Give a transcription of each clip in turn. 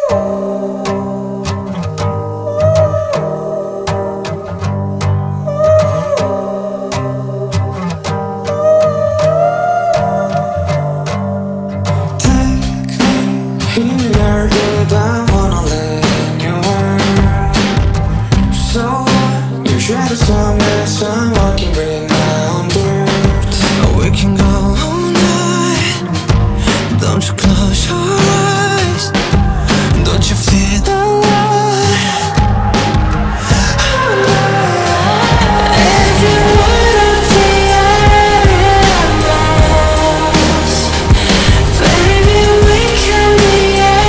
힘이 날 때다 wanna live your world. So you try to solve mess, I'm walking with my own dirt. We can go all night. Don't you close your eyes. Don't you feel the light? Every one of the animals, baby, we can be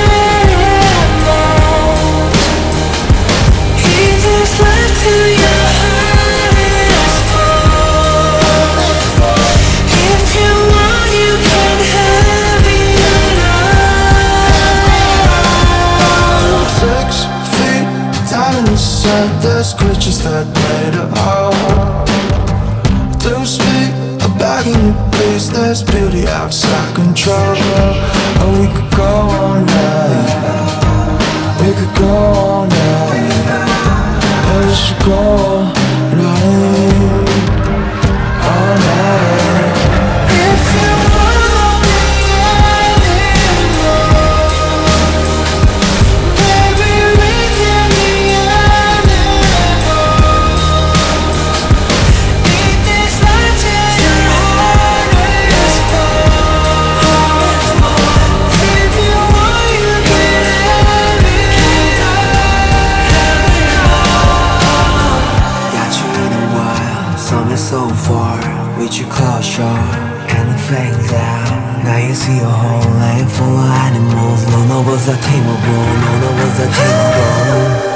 animals. Give this life to your heart is full. If you want, you can have it all. 6 feet down in the sun, there's creatures that made it all. To speak, a bag in your place, there's beauty outside control. Oh, we could go all night. We could go all night. Yeah, we should go all night. All night. If you wanna be animals, baby, we can be animals. Give this life till your heart is full. If you want, you can have it all. Got you in a while, summer so far. With your closure, and the flames out. Now you see a whole life full of animals. None of us are tameable, none of us are tameable.